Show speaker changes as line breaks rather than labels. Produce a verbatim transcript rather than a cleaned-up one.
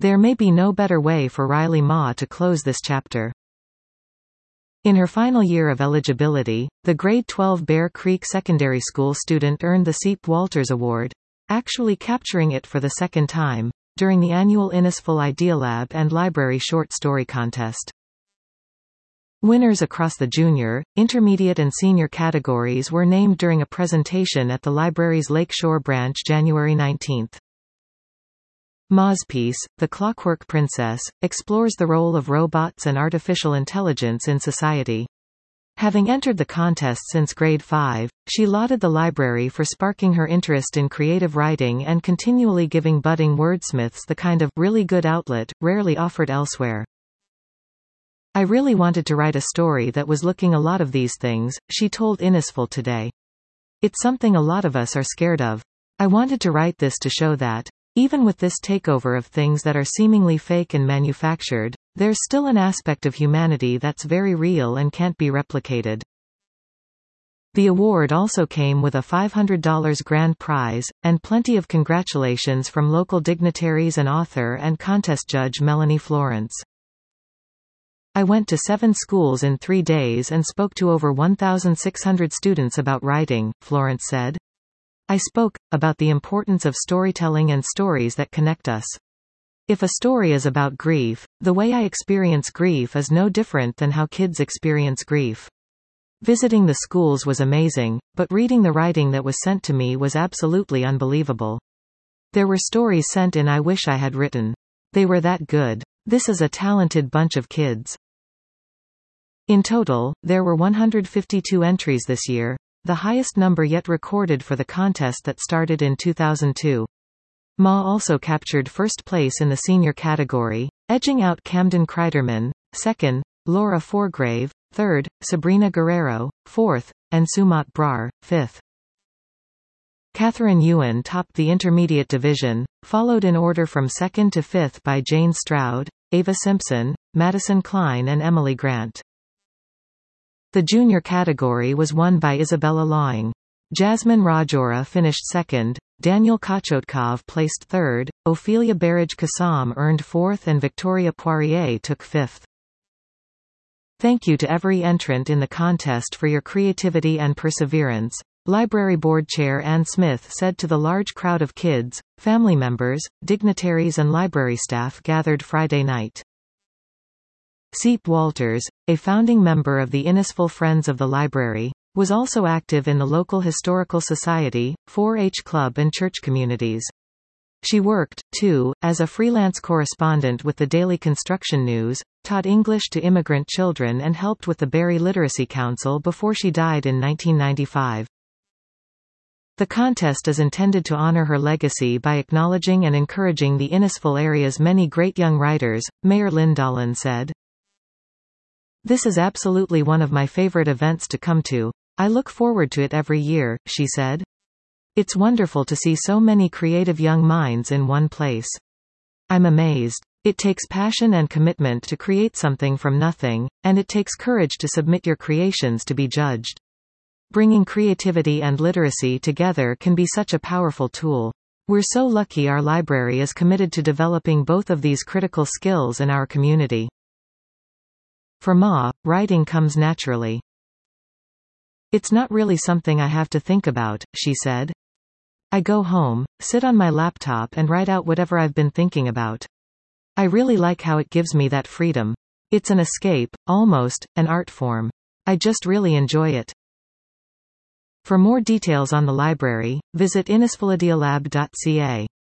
There may be no better way for Riley Ma to close this chapter. In her final year of eligibility, the grade twelve Bear Creek Secondary School student earned the Seep Walters Award, actually capturing it for the second time, during the annual Innisful Idealab and Library Short Story Contest. Winners across the junior, intermediate and senior categories were named during a presentation at the library's Lakeshore branch January nineteenth. Ma's piece, The Clockwork Princess, explores the role of robots and artificial intelligence in society. Having entered the contest since grade five, she lauded the library for sparking her interest in creative writing and continually giving budding wordsmiths the kind of really good outlet rarely offered elsewhere. I really wanted to write a story that was looking a lot of these things, she told Innisful today. It's something a lot of us are scared of. I wanted to write this to show that, even with this takeover of things that are seemingly fake and manufactured, there's still an aspect of humanity that's very real and can't be replicated. The award also came with a five hundred dollars grand prize, and plenty of congratulations from local dignitaries and author and contest judge Melanie Florence. I went to seven schools in three days and spoke to over one thousand six hundred students about writing, Florence said. I spoke about the importance of storytelling and stories that connect us. If a story is about grief, the way I experience grief is no different than how kids experience grief. Visiting the schools was amazing, but reading the writing that was sent to me was absolutely unbelievable. There were stories sent in I wish I had written. They were that good. This is a talented bunch of kids. In total, there were one hundred fifty-two entries this year, the highest number yet recorded for the contest that started in two thousand two. Ma also captured first place in the senior category, edging out Camden Kreiderman, second, Laura Forgrave, third, Sabrina Guerrero, fourth, and Sumat Brar, fifth. Catherine Ewan topped the intermediate division, followed in order from second to fifth by Jane Stroud, Ava Simpson, Madison Klein and Emily Grant. The junior category was won by Isabella Lawing. Jasmine Rajora finished second, Daniel Kochotkov placed third, Ophelia Barrage-Kassam earned fourth and Victoria Poirier took fifth. Thank you to every entrant in the contest for your creativity and perseverance, Library Board Chair Ann Smith said to the large crowd of kids, family members, dignitaries and library staff gathered Friday night. Seep Walters, a founding member of the Innisful Friends of the Library, was also active in the local historical society, four H club and church communities. She worked, too, as a freelance correspondent with the Daily Construction News, taught English to immigrant children and helped with the Barrie Literacy Council before she died in nineteen ninety-five. The contest is intended to honor her legacy by acknowledging and encouraging the Innisful area's many great young writers, Mayor Lynn Dolan said. This is absolutely one of my favorite events to come to. I look forward to it every year, she said. It's wonderful to see so many creative young minds in one place. I'm amazed. It takes passion and commitment to create something from nothing, and it takes courage to submit your creations to be judged. Bringing creativity and literacy together can be such a powerful tool. We're so lucky our library is committed to developing both of these critical skills in our community. For Ma, writing comes naturally. It's not really something I have to think about, she said. I go home, sit on my laptop and write out whatever I've been thinking about. I really like how it gives me that freedom. It's an escape, almost, an art form. I just really enjoy it. For more details on the library, visit innisfulidealab dot c a.